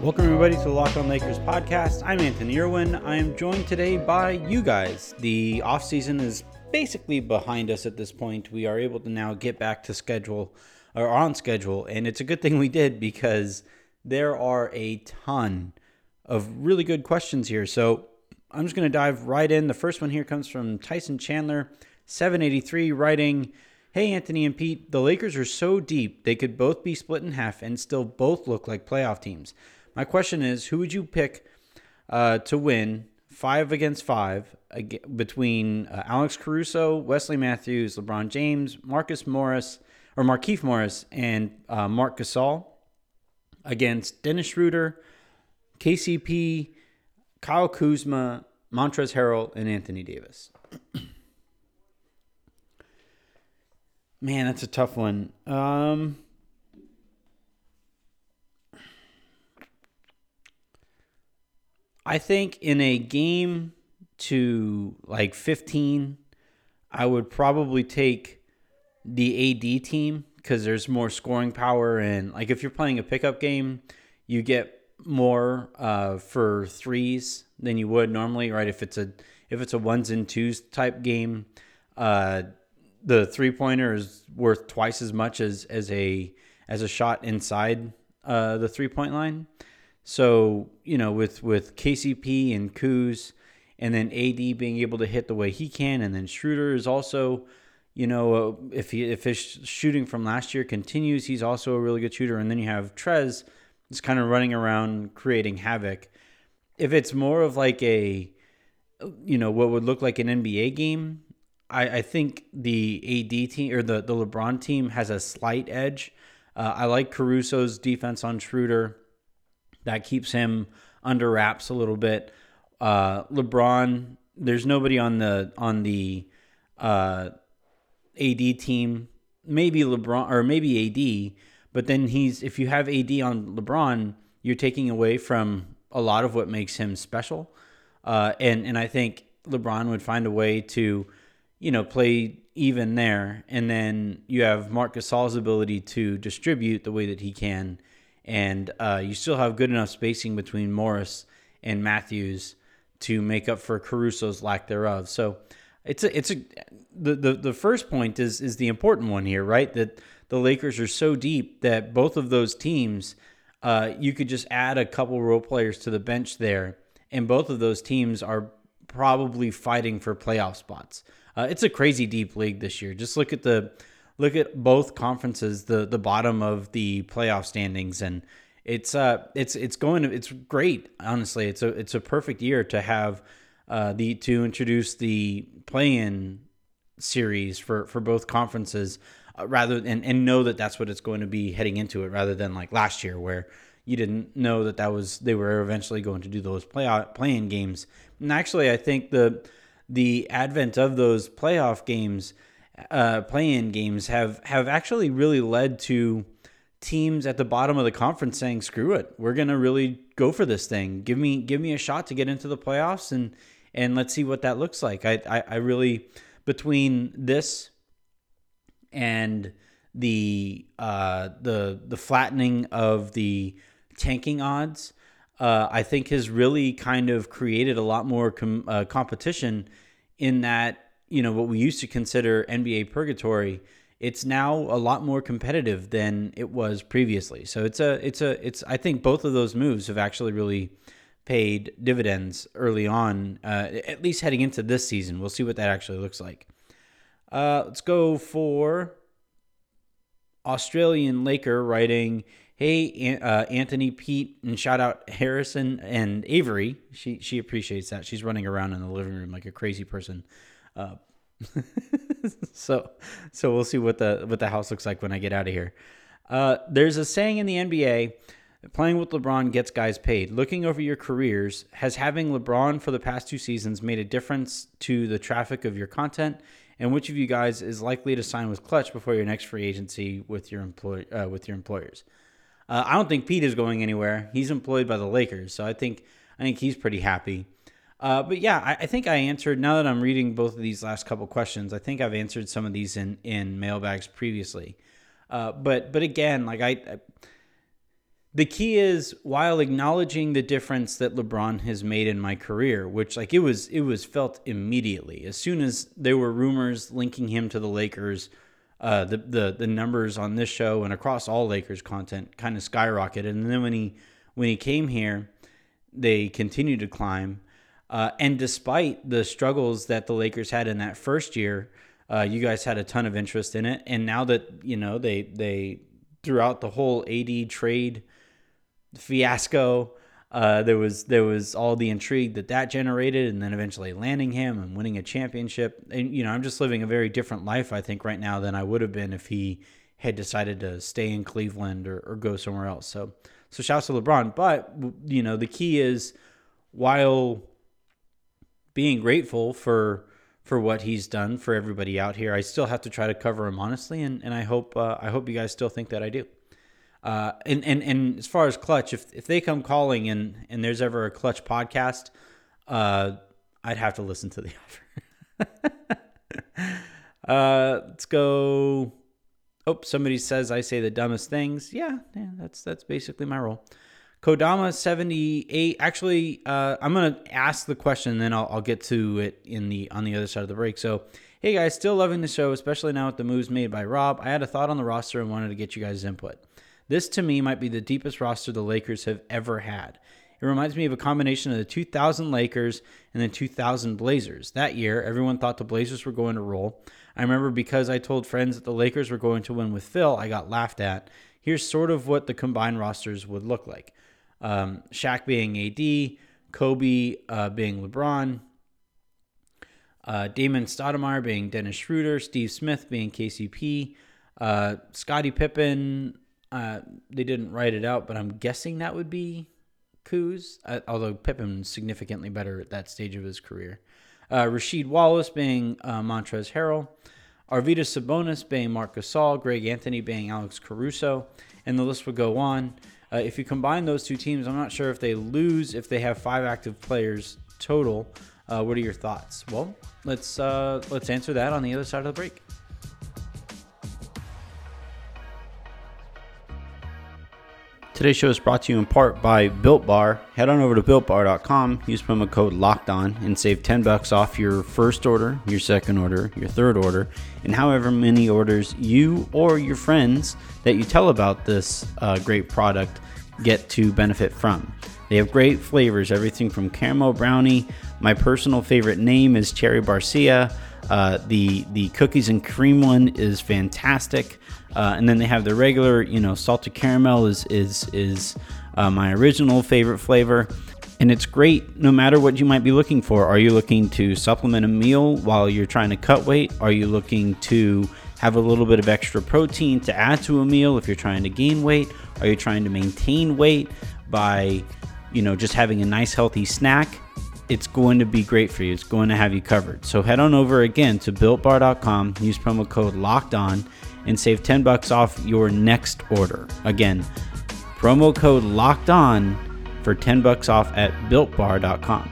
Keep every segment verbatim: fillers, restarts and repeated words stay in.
Welcome, everybody, to the Locked On Lakers podcast. I'm Anthony Irwin. I am joined today by you guys. The offseason is basically behind us at this point. We are able to now get back to schedule, or on schedule, and it's a good thing we did because there are a ton of really good questions here. So I'm just going to dive right in. The first one here comes from Tyson Chandler, seven eighty-three, writing, "Hey, Anthony and Pete, the Lakers are so deep they could both be split in half and still both look like playoff teams. My question is, who would you pick uh, to win five against five between uh, Alex Caruso, Wesley Matthews, LeBron James, Marcus Morris, or Markieff Morris, and uh, Marc Gasol against Dennis Schroeder, K C P, Kyle Kuzma, Montrezl Harrell, and Anthony Davis?" Man, that's a tough one. Um... I think in a game to like fifteen, I would probably take the A D team because there's more scoring power. And like if you're playing a pickup game, you get more uh, for threes than you would normally, right? If it's a if it's a ones and twos type game, uh, the three pointer is worth twice as much as as a as a shot inside uh, the three point line. So, you know, with, with K C P and Kuz, and then A D being able to hit the way he can, and then Schroeder is also, you know, uh, if he if his shooting from last year continues, he's also a really good shooter. And then you have Trez just kind of running around creating havoc. If it's more of like a, you know, what would look like an N B A game, I, I think the A D team or the, the LeBron team has a slight edge. Uh, I like Caruso's defense on Schroeder. That keeps him under wraps a little bit. Uh, LeBron, there's nobody on the on the uh, A D team. Maybe LeBron or maybe A D, but then he's if you have A D on LeBron, you're taking away from a lot of what makes him special. Uh, and and I think LeBron would find a way to, you know, play even there. And then you have Marc Gasol's ability to distribute the way that he can. And uh, you still have good enough spacing between Morris and Matthews to make up for Caruso's lack thereof. So it's a it's a the, the, the first point is is the important one here, right? That the Lakers are so deep that both of those teams, uh, you could just add a couple role players to the bench there, and both of those teams are probably fighting for playoff spots. Uh, it's a crazy deep league this year. Just look at the Look at both conferences, the the bottom of the playoff standings, and it's uh it's it's going to, it's great. Honestly, it's a it's a perfect year to have uh the to introduce the play-in series for, for both conferences, uh, rather and and know that that's what it's going to be heading into it, rather than like last year where you didn't know that that was they were eventually going to do those play play-in games. And actually, I think the the advent of those playoff games. Uh, play-in games have, have actually really led to teams at the bottom of the conference saying, "Screw it, we're gonna really go for this thing. Give me give me a shot to get into the playoffs, and and let's see what that looks like." I I, I really between this and the uh, the the flattening of the tanking odds, uh, I think has really kind of created a lot more com- uh, competition in that. You know, what we used to consider N B A purgatory, it's now a lot more competitive than it was previously. So it's a, it's a, it's, I think both of those moves have actually really paid dividends early on, uh, at least heading into this season. We'll see what that actually looks like. Uh, let's go for Australian Laker writing, "Hey, uh, Anthony, Pete," and shout out Harrison and Avery. She, she appreciates that. She's running around in the living room like a crazy person. Uh, so, so we'll see what the what the house looks like when I get out of here. Uh, there's a saying in the N B A: "Playing with LeBron gets guys paid." Looking over your careers, has having LeBron for the past two seasons made a difference to the traffic of your content? And which of you guys is likely to sign with Clutch before your next free agency with your employ uh, with your employers? Uh, I don't think Pete is going anywhere. He's employed by the Lakers, so I think I think he's pretty happy. Uh, but yeah, I, I think I answered, now that I'm reading both of these last couple questions, I think I've answered some of these in, in mailbags previously. Uh, but but again, like I, I the key is, while acknowledging the difference that LeBron has made in my career, which like it was it was felt immediately as soon as there were rumors linking him to the Lakers. Uh, the the the numbers on this show and across all Lakers content kind of skyrocketed, and then when he when he came here, they continued to climb. Uh, and despite the struggles that the Lakers had in that first year, uh, you guys had a ton of interest in it. And now that you know they they throughout the whole A D trade fiasco, uh, there was there was all the intrigue that that generated, and then eventually landing him and winning a championship. And you know, I'm just living a very different life, I think, right now than I would have been if he had decided to stay in Cleveland or, or go somewhere else. So, so shouts to LeBron. But you know, the key is, while being grateful for for what he's done for everybody out here, I still have to try to cover him honestly, and and I hope uh, I hope you guys still think that I do. Uh, and, and, and as far as Clutch, if, if they come calling and, and there's ever a Clutch podcast, uh, I'd have to listen to the offer. uh, let's go. Oh, somebody says I say the dumbest things. Yeah, yeah, that's, that's basically my role. Kodama seventy-eight. Actually, uh, I'm going to ask the question and then I'll, I'll get to it in the, on the other side of the break. So, hey guys, still loving the show, especially now with the moves made by Rob. I had a thought on the roster and wanted to get you guys' input. This, to me, might be the deepest roster the Lakers have ever had. It reminds me of a combination of the two thousand Lakers and the two thousand Blazers. That year, everyone thought the Blazers were going to roll. I remember because I told friends that the Lakers were going to win with Phil, I got laughed at. Here's sort of what the combined rosters would look like. Um, Shaq being A D, Kobe uh, being LeBron, uh, Damon Stoudemire being Dennis Schroeder, Steve Smith being K C P, uh, Scottie Pippen. Uh, they didn't write it out, but I'm guessing that would be Kuz, uh, although Pippen's significantly better at that stage of his career. Uh, Rasheed Wallace being uh, Montrezl Harrell, Arvydas Sabonis being Marc Gasol, Greg Anthony being Alex Caruso, and the list would go on. Uh, if you combine those two teams, I'm not sure if they lose if they have five active players total. Uh, what are your thoughts? Well, let's uh, let's answer that on the other side of the break. Today's show is brought to you in part by Built Bar. Head on over to built bar dot com, use promo code LOCKEDON, and save ten bucks off your first order, your second order, your third order, and however many orders you or your friends that you tell about this uh, great product get to benefit from. They have great flavors, everything from caramel brownie. My personal favorite name is Cherry Barcia. Uh, the the cookies and cream one is fantastic. Uh, and then they have the regular, you know, salted caramel is is is uh, my original favorite flavor, and it's great no matter what you might be looking for. Are you looking to supplement a meal while you're trying to cut weight? Are you looking to have a little bit of extra protein to add to a meal if you're trying to gain weight? Are you trying to maintain weight by, you know, just having a nice healthy snack? It's going to be great for you. It's going to have you covered. So head on over again to built bar dot com, use promo code LOCKEDON, and save ten bucks off your next order. Again, promo code LOCKEDON for ten bucks off at built bar dot com.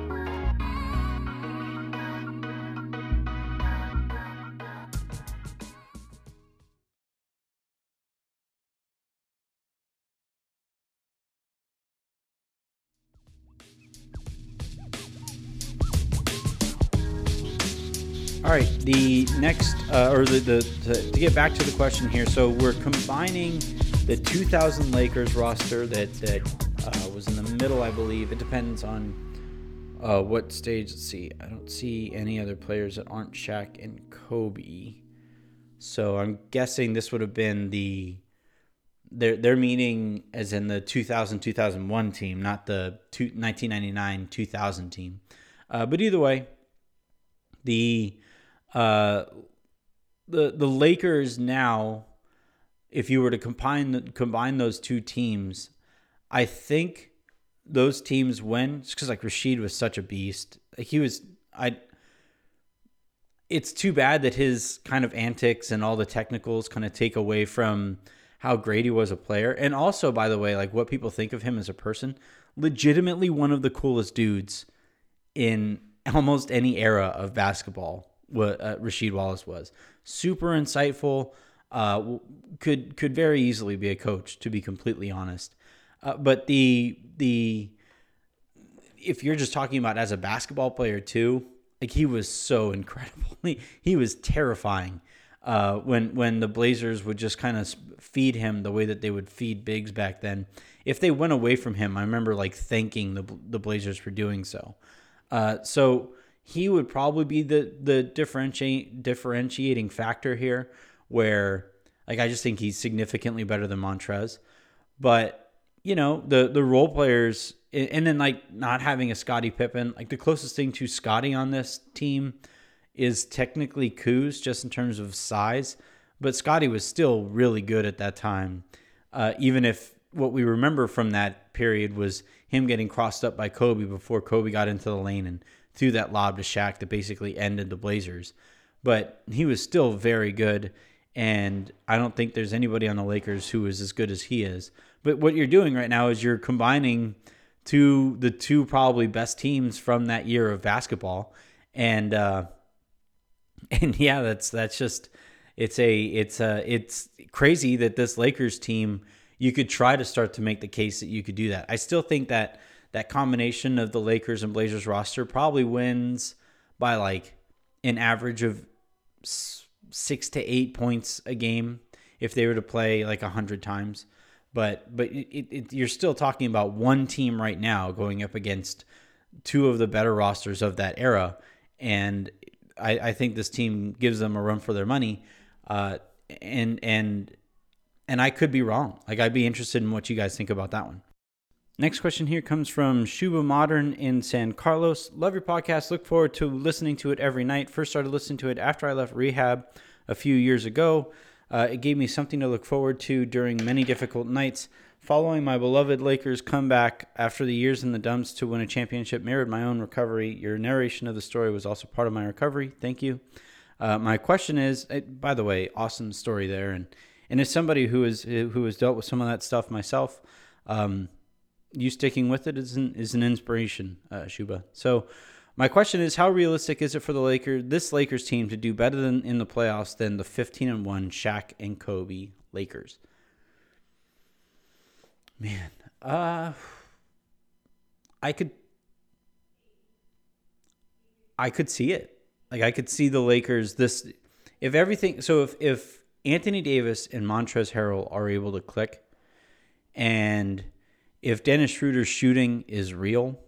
All right, the next, uh, or the, the to, to get back to the question here, so we're combining the two thousand Lakers roster that that uh, was in the middle, I believe. It depends on uh, what stage. Let's see. I don't see any other players that aren't Shaq and Kobe. So I'm guessing this would have been the their their meaning as in the two thousand two thousand one team, not the two, nineteen ninety-nine two thousand team. Uh, but either way, the Uh, the the Lakers now, if you were to combine the, combine those two teams, I think those teams win. Just because like Rasheed was such a beast, like he was. I. It's too bad that his kind of antics and all the technicals kind of take away from how great he was a player, and also, by the way, like what people think of him as a person. Legitimately, one of the coolest dudes in almost any era of basketball. What uh, Rasheed Wallace was. Super insightful, uh, could could very easily be a coach, to be completely honest. Uh, but the the if you're just talking about as a basketball player too, like he was so incredible. He, he was terrifying. Uh, when when the Blazers would just kind of feed him the way that they would feed bigs back then. If they went away from him, I remember like thanking the the Blazers for doing so. Uh, so he would probably be the the differentiate differentiating factor here, where like I just think he's significantly better than Montrez. But you know the the role players, and then like not having a Scottie Pippen, like the closest thing to Scottie on this team is technically Kuz, just in terms of size, but Scottie was still really good at that time. Uh, even if what we remember from that period was him getting crossed up by Kobe before Kobe got into the lane and threw that lob to Shaq that basically ended the Blazers. But he was still very good, and I don't think there's anybody on the Lakers who is as good as he is. But what you're doing right now is you're combining two the two probably best teams from that year of basketball, and uh, And yeah, that's that's just it's a it's a it's crazy that this Lakers team, you could try to start to make the case that you could do that. I still think that that combination of the Lakers and Blazers roster probably wins by like an average of six to eight points a game if they were to play like a hundred times. But but it, it, you're still talking about one team right now going up against two of the better rosters of that era, and I, I think this team gives them a run for their money, uh, and and and I could be wrong. Like I'd be interested in what you guys think about that one. Next question here comes from Shuba Modern in San Carlos. Love your podcast. Look forward to listening to it every night. First started listening to it after I left rehab a few years ago. Uh, it gave me something to look forward to during many difficult nights. Following my beloved Lakers comeback after the years in the dumps to win a championship mirrored my own recovery. Your narration of the story was also part of my recovery. Thank you. Uh, my question is, by the way, awesome story there. And and as somebody who is who has dealt with some of that stuff myself, um, you sticking with it is an, is an inspiration, uh, Shuba. So my question is, how realistic is it for the Lakers, this Lakers team, to do better than in the playoffs than the fifteen and one Shaq and Kobe Lakers? Man, uh, I could, I could see it. Like I could see the Lakers this, if everything. So if if Anthony Davis and Montrezl Harrell are able to click, and if Dennis Schroeder's shooting is real,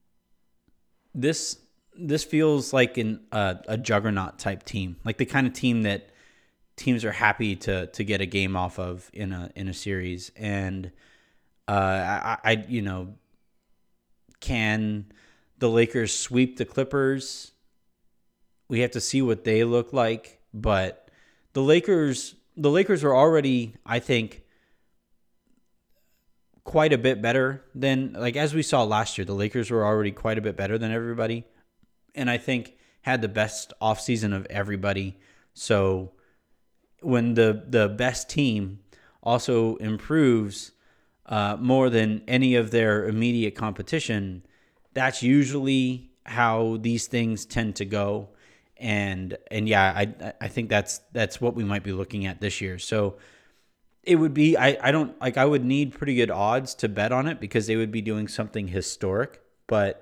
this this feels like an uh, a juggernaut type team, like the kind of team that teams are happy to to get a game off of in a in a series. And Uh, I, I, you know, can the Lakers sweep the Clippers? We have to see what they look like. But the Lakers, the Lakers are already, I think, quite a bit better than, like as we saw last year, the Lakers were already quite a bit better than everybody, and I think had the best offseason of everybody. So when the the best team also improves Uh, more than any of their immediate competition, that's usually how these things tend to go. And and yeah, I I think that's that's what we might be looking at this year. So it would be I, I don't like I would need pretty good odds to bet on it because they would be doing something historic. But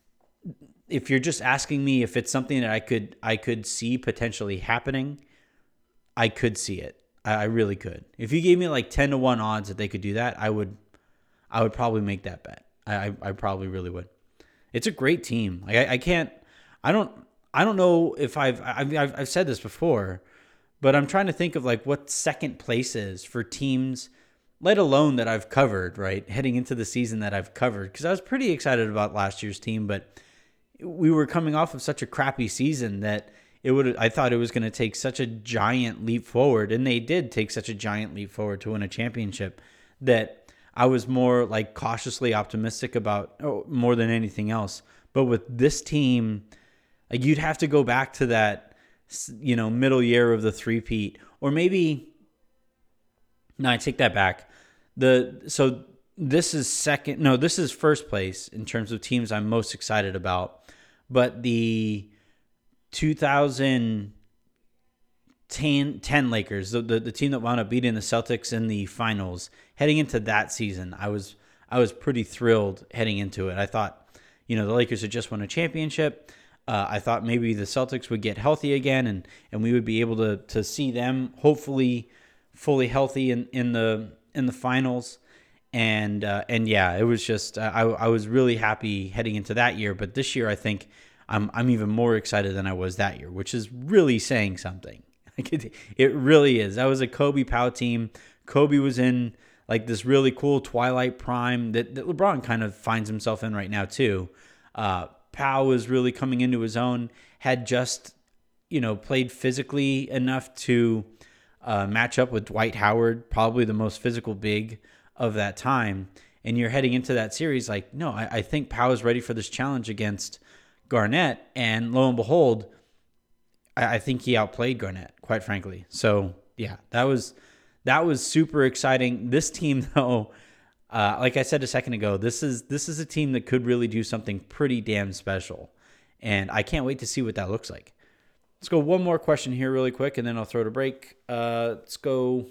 if you're just asking me if it's something that I could I could see potentially happening, I could see it. I really could. If you gave me like ten to one odds that they could do that, I would I would probably make that bet. I I probably really would. It's a great team. Like I, I can't I don't I don't know if I've, I've I've said this before, but I'm trying to think of like what second place is for teams, let alone that I've covered, right? Heading into the season that I've covered, because I was pretty excited about last year's team, but we were coming off of such a crappy season that it would. I thought it was going to take such a giant leap forward, and they did take such a giant leap forward to win a championship that I was more like cautiously optimistic about, oh, more than anything else. But with this team, like you'd have to go back to that, you know, middle year of the three-peat, or maybe. No, I take that back. The so this is second. No, this is first place in terms of teams I'm most excited about, but the two thousand ten Lakers, the, the the team that wound up beating the Celtics in the finals, heading into that season, I was I was pretty thrilled heading into it. I thought, you know, the Lakers had just won a championship. Uh, I thought maybe the Celtics would get healthy again, and and we would be able to to see them hopefully fully healthy in, in the in the finals. And uh, and yeah, it was just uh, I I was really happy heading into that year. But this year, I think I'm I'm even more excited than I was that year, which is really saying something. Like it, it really is. That was a Kobe Pau team. Kobe was in like this really cool twilight prime that, that LeBron kind of finds himself in right now too. Uh, Pau was really coming into his own. Had just you know played physically enough to uh, match up with Dwight Howard, probably the most physical big of that time. And you're heading into that series like, no, I, I think Pau is ready for this challenge against Garnett. And lo and behold, I, I think he outplayed Garnett, quite frankly. So yeah, that was that was super exciting. This team, though, uh, like I said a second ago, this is this is a team that could really do something pretty damn special. And I can't wait to see what that looks like. Let's go one more question here really quick, and then I'll throw it a break. Uh, let's go...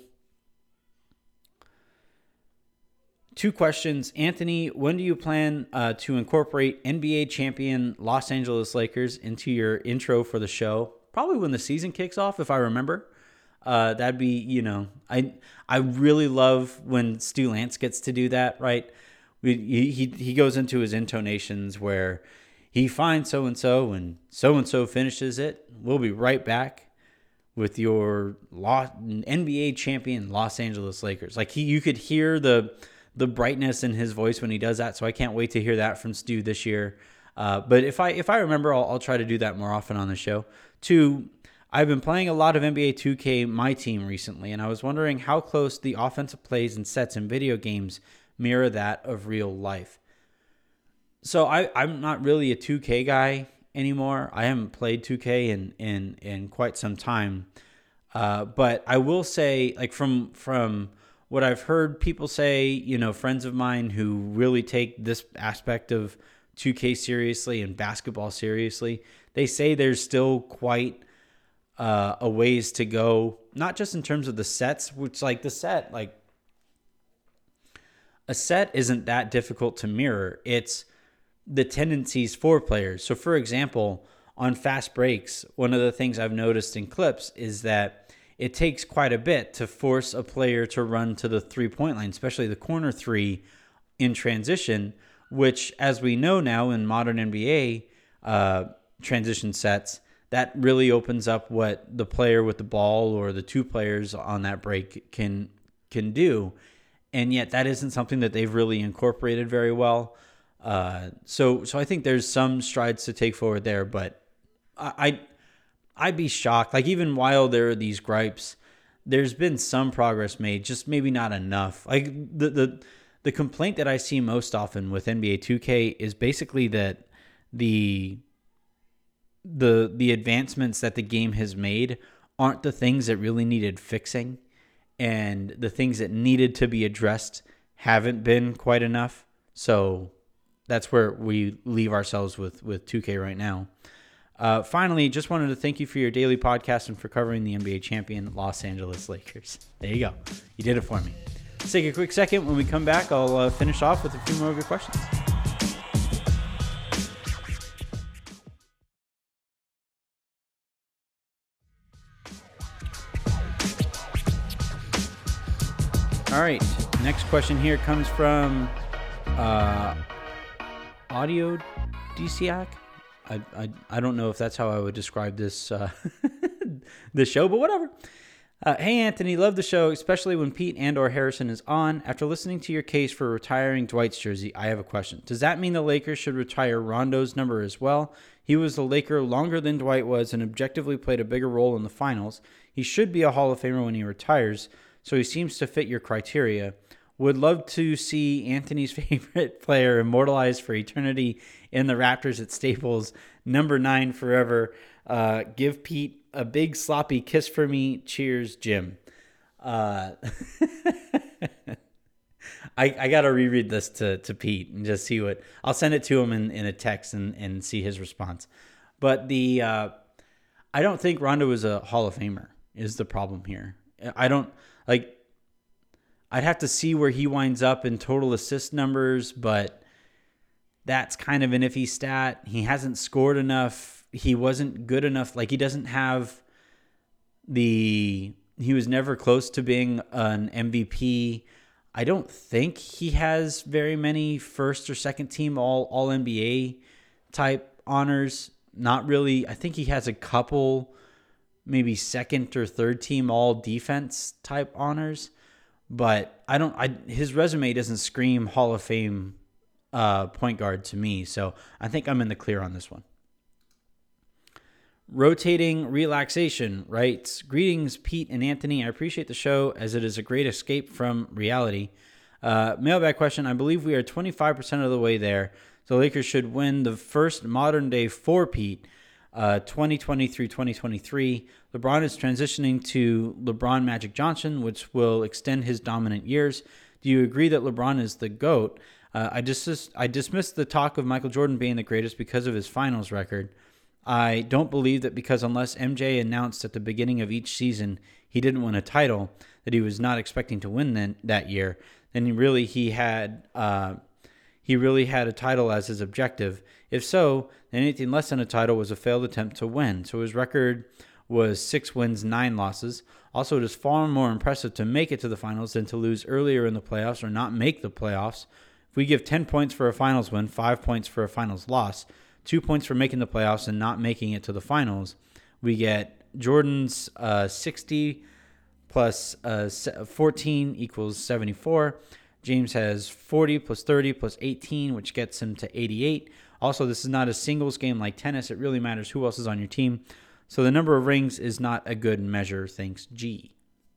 Two questions. Anthony, when do you plan uh, to incorporate N B A champion Los Angeles Lakers into your intro for the show? Probably when the season kicks off, if I remember. Uh, that'd be, you know, I I really love when Stu Lance gets to do that, right? We, he, he goes into his intonations where he finds so-and-so and so-and-so finishes it. We'll be right back with your N B A champion Los Angeles Lakers. Like he, you could hear the... the brightness in his voice when he does that. So I can't wait to hear that from Stu this year. Uh, but if I if I remember, I'll, I'll try to do that more often on the show. Two, I've been playing a lot of N B A two K My Team recently, and I was wondering how close the offensive plays and sets in video games mirror that of real life. So I, I'm not really a two K guy anymore. I haven't played two K in in, in quite some time. Uh, but I will say, like from from what I've heard people say, you know, friends of mine who really take this aspect of two K seriously and basketball seriously, they say there's still quite uh, a ways to go, not just in terms of the sets, which like the set, like a set isn't that difficult to mirror. It's the tendencies for players. So for example, on fast breaks, one of the things I've noticed in clips is that it takes quite a bit to force a player to run to the three-point line, especially the corner three in transition, which, as we know now in modern N B A uh, transition sets, that really opens up what the player with the ball or the two players on that break can can do. And yet that isn't something that they've really incorporated very well. Uh, so so I think there's some strides to take forward there, but I... I I'd be shocked. Like even while there are these gripes, there's been some progress made, just maybe not enough. Like the the the complaint that I see most often with N B A two K is basically that the the the advancements that the game has made aren't the things that really needed fixing, and the things that needed to be addressed haven't been quite enough. So that's where we leave ourselves with with two K right now. Uh, finally, just wanted to thank you for your daily podcast and for covering the N B A champion Los Angeles Lakers. There you go. You did it for me. Let's take a quick second. When we come back, I'll uh, finish off with a few more of your questions. All right. Next question here comes from uh, Audio D C A C. I, I I don't know if that's how I would describe this uh, this show, but whatever. Uh, hey, Anthony, love the show, especially when Pete and or Harrison is on. After listening to your case for retiring Dwight's jersey, I have a question. Does that mean the Lakers should retire Rondo's number as well? He was the Laker longer than Dwight was and objectively played a bigger role in the finals. He should be a Hall of Famer when he retires, so he seems to fit your criteria. Would love to see Anthony's favorite player immortalized for eternity in the Raptors at Staples. Number nine forever. Uh, give Pete a big sloppy kiss for me. Cheers, Jim. Uh, I, I got to reread this to, to Pete and just see what... I'll send it to him in, in a text and, and see his response. But the... Uh, I don't think Rondo is a Hall of Famer is the problem here. I don't... Like... I'd have to see where he winds up in total assist numbers, but that's kind of an iffy stat. He hasn't scored enough. He wasn't good enough. Like, he doesn't have the... He was never close to being an M V P. I don't think he has very many first or second team all, all N B A type honors. Not really. I think he has a couple, maybe second or third team all defense type honors. But I don't. I his resume doesn't scream Hall of Fame uh, point guard to me. So I think I'm in the clear on this one. Rotating Relaxation writes, greetings, Pete and Anthony. I appreciate the show as it is a great escape from reality. Uh, mailbag question. I believe we are twenty-five percent of the way there. The Lakers should win the first modern day four-peat, uh, twenty twenty through twenty twenty-three. LeBron is transitioning to LeBron Magic Johnson, which will extend his dominant years. Do you agree that LeBron is the GOAT? Uh, I, dis- I dismissed the talk of Michael Jordan being the greatest because of his finals record. I don't believe that because unless M J announced at the beginning of each season he didn't win a title, that he was not expecting to win then, that year, then he really he had uh, he really had a title as his objective. If so, then anything less than a title was a failed attempt to win. So his record was six wins, nine losses. Also, it is far more impressive to make it to the finals than to lose earlier in the playoffs or not make the playoffs. If we give ten points for a finals win, five points for a finals loss, two points for making the playoffs and not making it to the finals, we get Jordan's uh, sixty plus uh, fourteen equals seventy-four. James has forty plus thirty plus eighteen, which gets him to eighty-eight. Also, this is not a singles game like tennis. It really matters who else is on your team. So the number of rings is not a good measure, thanks G.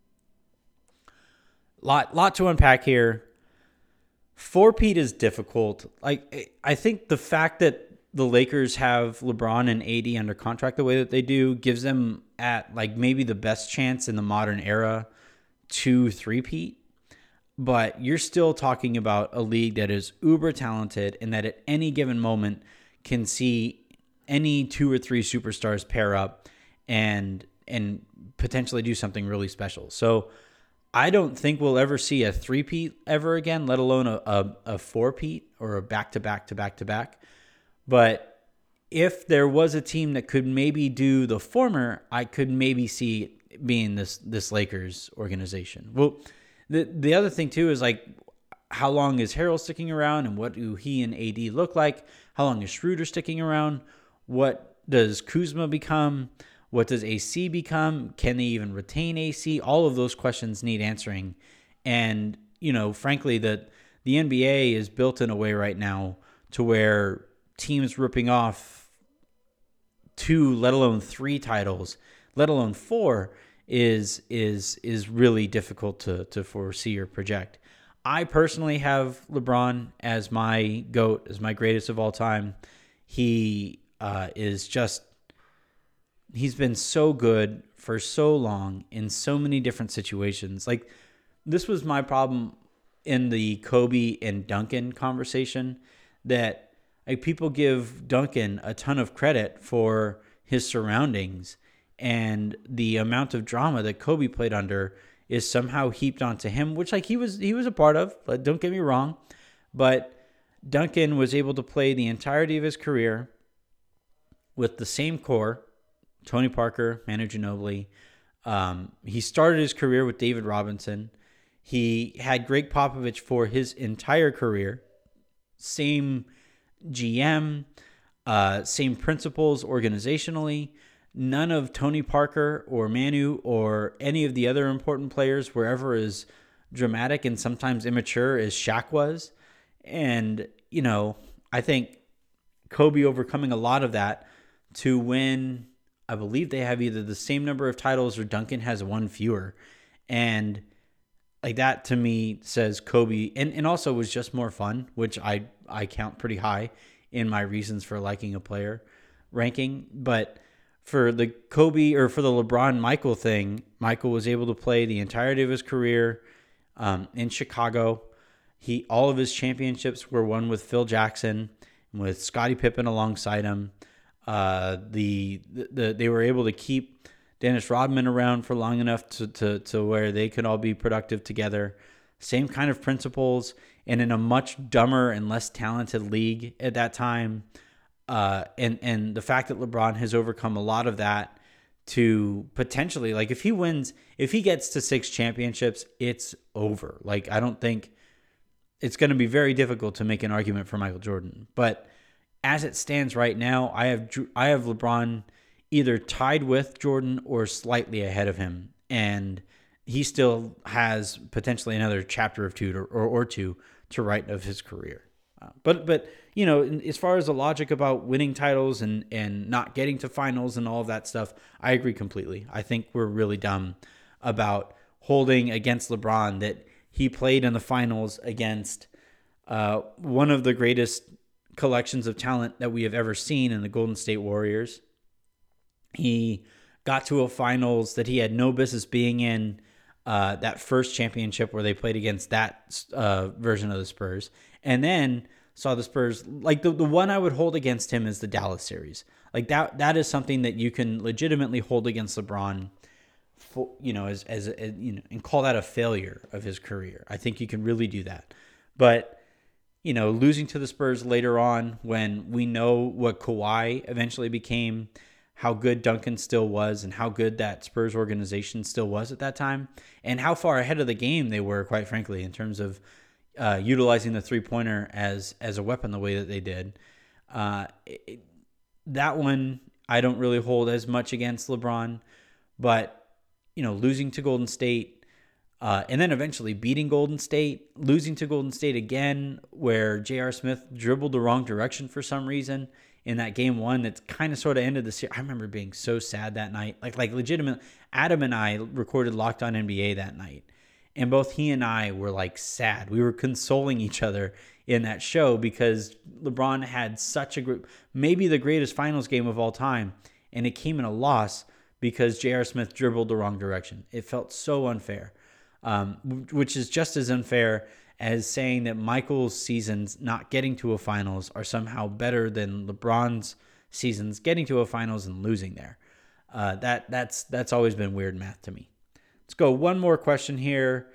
Lot, lot to unpack here. Four-peat is difficult. Like, I think the fact that the Lakers have LeBron and A D under contract the way that they do gives them at like maybe the best chance in the modern era to three-peat. But you're still talking about a league that is uber talented and that at any given moment can see any two or three superstars pair up and and potentially do something really special. So I don't think we'll ever see a three-peat ever again, let alone a, a, a four-peat or a back-to-back to back-to-back. But if there was a team that could maybe do the former, I could maybe see it being this this Lakers organization. Well, the the other thing too is like, how long is Harrell sticking around, and what do he and A D look like? How long is Schroeder sticking around? What does Kuzma become? What does A C become? Can they even retain A C? All of those questions need answering. And, you know, frankly, the the N B A is built in a way right now to where teams ripping off two, let alone three titles, let alone four, is is is really difficult to to foresee or project. I personally have LeBron as my GOAT, as my greatest of all time. He uh, is just, he's been so good for so long in so many different situations. Like, this was my problem in the Kobe and Duncan conversation, that like people give Duncan a ton of credit for his surroundings, and the amount of drama that Kobe played under is somehow heaped onto him, which like he was he was a part of. But don't get me wrong, but Duncan was able to play the entirety of his career with the same core: Tony Parker, Manu Ginobili. Um, he started his career with David Robinson. He had Greg Popovich for his entire career. Same G M, uh, same principles organizationally. None of Tony Parker or Manu or any of the other important players were ever as dramatic and sometimes immature as Shaq was. And, you know, I think Kobe overcoming a lot of that to win, I believe they have either the same number of titles or Duncan has one fewer. And like that to me says Kobe, and, and also was just more fun, which I, I count pretty high in my reasons for liking a player ranking. But for the Kobe or for the LeBron Michael thing, Michael was able to play the entirety of his career um, in Chicago. He all of his championships were won with Phil Jackson, with Scottie Pippen alongside him. Uh, the, the they were able to keep Dennis Rodman around for long enough to, to, to where they could all be productive together. same kind of principles, and in a much dumber and less talented league at that time. Uh, and and the fact that LeBron has overcome a lot of that to potentially, like, if he wins, if he gets to six championships, it's over. Like, I don't think it's going to be very difficult to make an argument for Michael Jordan. But as it stands right now, I have I have LeBron either tied with Jordan or slightly ahead of him, and he still has potentially another chapter of two to, or or two to write of his career. Uh, but but you know, as far as the logic about winning titles and and not getting to finals and all of that stuff, I agree completely. I think we're really dumb about holding against LeBron that he played in the finals against uh, one of the greatest collections of talent that we have ever seen in the Golden State Warriors. He got to a finals that he had no business being in, uh, that first championship where they played against that uh, version of the Spurs, and then saw the Spurs, like the, the one I would hold against him is the Dallas series. Like that that is something that you can legitimately hold against LeBron, for, you know, as, as, as you know, and call that a failure of his career. I think you can really do that. But you know, losing to the Spurs later on when we know what Kawhi eventually became, how good Duncan still was, and how good that Spurs organization still was at that time, and how far ahead of the game they were, quite frankly, in terms of uh, utilizing the three-pointer as as a weapon the way that they did. Uh, it, that one I don't really hold as much against LeBron, but you know, losing to Golden State, uh, and then eventually beating Golden State, losing to Golden State again, where J R. Smith dribbled the wrong direction for some reason in that game one that kind of sort of ended the series. I remember being so sad that night. Like, like legitimate. Adam and I recorded Locked On N B A that night, and both he and I were like sad. We were consoling each other in that show because LeBron had such a group, maybe the greatest finals game of all time, and it came in a loss because J R. Smith dribbled the wrong direction. It felt so unfair, um, which is just as unfair as saying that Michael's seasons not getting to a finals are somehow better than LeBron's seasons getting to a finals and losing there. Uh, that that's that's always been weird math to me. Let's go one more question here.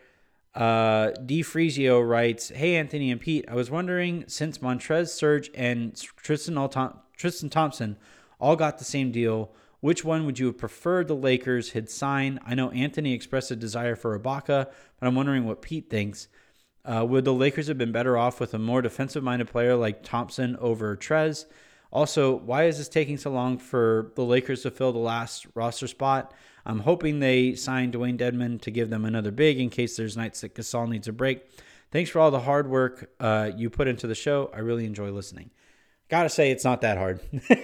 Uh, D. Frizio writes, "Hey Anthony and Pete, I was wondering, since Montrezl Serge and Tristan Alton- Tristan Thompson all got the same deal, which one would you have preferred the Lakers had signed? I know Anthony expressed a desire for Ibaka, but I'm wondering what Pete thinks. Uh, would the Lakers have been better off with a more defensive-minded player like Thompson over Trez? Also, why is this taking so long for the Lakers to fill the last roster spot? I'm hoping they sign Dwayne Dedmon to give them another big in case there's nights that Gasol needs a break. Thanks for all the hard work uh, you put into the show. I really enjoy listening." Gotta say, it's not that hard.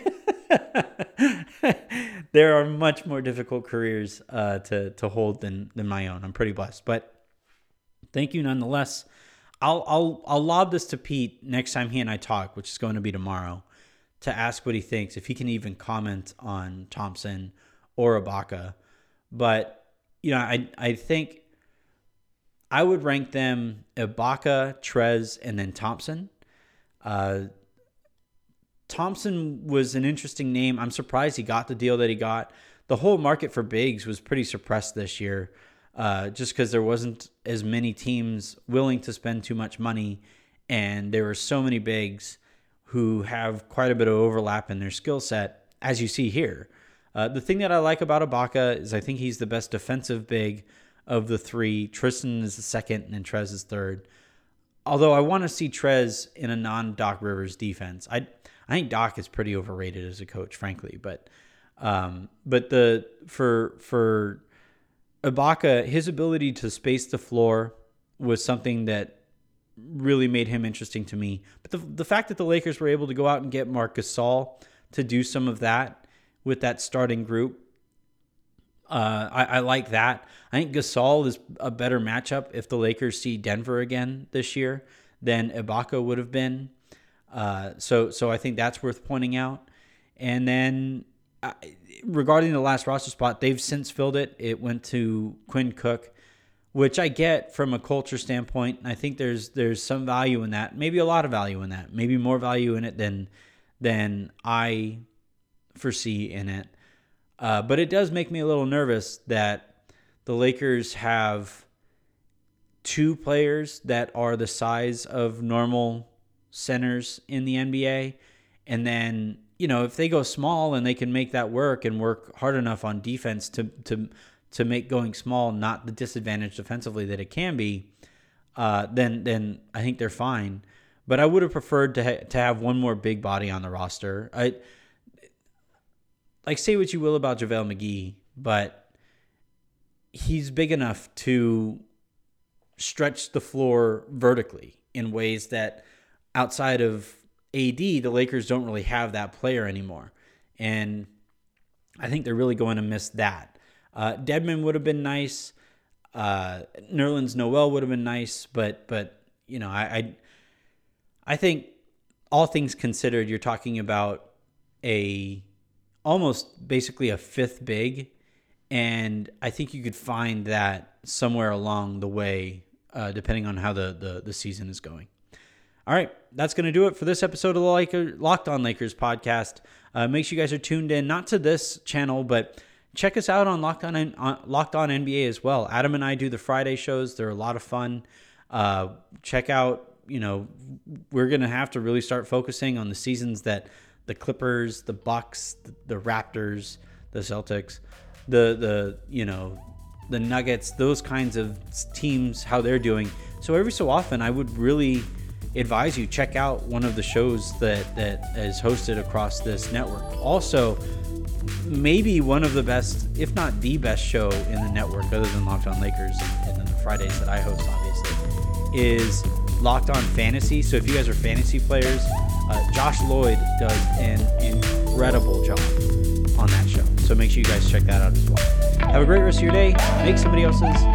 There are much more difficult careers uh, to to hold than than my own. I'm pretty blessed, but thank you nonetheless. I'll I'll I'll lob this to Pete next time he and I talk, which is going to be tomorrow, to ask what he thinks, if he can even comment on Thompson or Ibaka. But you know, I I think I would rank them Ibaka, Trez, and then Thompson. Uh, Thompson was an interesting name. I'm surprised he got the deal that he got. The whole market for bigs was pretty suppressed this year, uh, just because there wasn't as many teams willing to spend too much money, and there were so many bigs who have quite a bit of overlap in their skill set, as you see here. Uh, the thing that I like about Ibaka is I think he's the best defensive big of the three. Tristan is the second, and then Trez is third. Although I want to see Trez in a non-Doc Rivers defense. I I think Doc is pretty overrated as a coach, frankly. But um, but the for for Ibaka, his ability to space the floor was something that really made him interesting to me. But the the fact that the Lakers were able to go out and get Marc Gasol to do some of that with that starting group, uh, I, I like that. I think Gasol is a better matchup if the Lakers see Denver again this year than Ibaka would have been. Uh, so so I think that's worth pointing out. And then uh, regarding the last roster spot, they've since filled it. It went to Quinn Cook, which I get from a culture standpoint. And I think there's there's some value in that, maybe a lot of value in that, maybe more value in it than than I foresee in it. Uh, but it does make me a little nervous that the Lakers have two players that are the size of normal centers in the N B A. And then, you know, if they go small and they can make that work and work hard enough on defense to to to make going small not the disadvantage defensively that it can be, uh, then then I think they're fine. But I would have preferred to ha- to have one more big body on the roster. I like say what you will about JaVale McGee, but he's big enough to stretch the floor vertically in ways that outside of A D, the Lakers don't really have that player anymore. And I think they're really going to miss that. Uh, Dedmon would have been nice. Uh, Nerlens Noel would have been nice, but but you know, I, I I think all things considered, you're talking about a almost basically a fifth big, and I think you could find that somewhere along the way, uh, depending on how the, the, the season is going. All right, that's going to do it for this episode of the Laker, Locked On Lakers podcast. Uh, make sure you guys are tuned in, not to this channel, but check us out on Locked On, on Locked On N B A as well. Adam and I do the Friday shows. They're a lot of fun. Uh, check out, you know, we're going to have to really start focusing on the seasons that the Clippers, the Bucks, the, the Raptors, the Celtics, the, the, you know, the Nuggets, those kinds of teams, how they're doing. So every so often, I would really advise you check out one of the shows that, that is hosted across this network. Also, maybe one of the best, if not the best show in the network, other than Locked On Lakers and, and then the Fridays that I host, obviously, is Locked On Fantasy. So if you guys are fantasy players, uh, Josh Lloyd does an incredible job on that show. So make sure you guys check that out as well. Have a great rest of your day. Make somebody else's